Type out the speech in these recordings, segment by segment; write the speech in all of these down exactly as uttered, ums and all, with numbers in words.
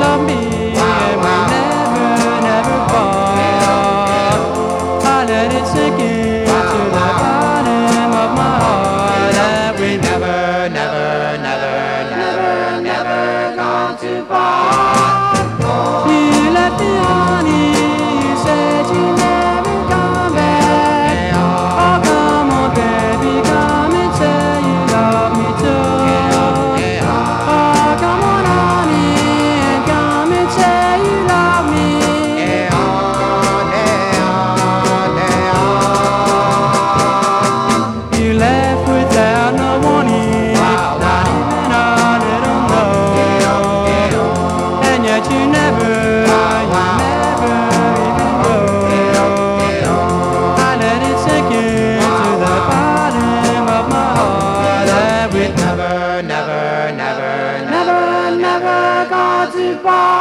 love me, and we never, never fall. I let it sink in to the bottom of my heart that we never, never, never, never, never gone too far. You left me, honey. You said you never come back. Oh, come on, baby, come and say you love me too. Oh, come on, honey, and come and say you love me. You left without no warning, not even a little note, and yet you never, you never even go. I let it sink into the bottom of my heart that we'd never, never, never, never, never gone too far.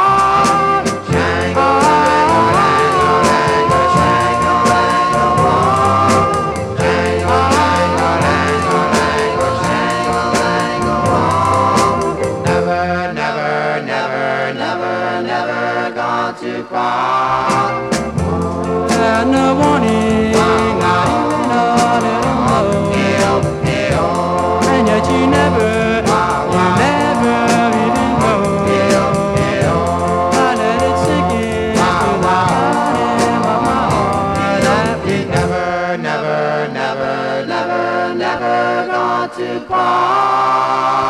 Never, never, never, never, never gone too far. Had no warning, not even a little note, and yet you never, you never even go. I let it sink in to the bottom of my heart that we never, never, never, never, never gone too far.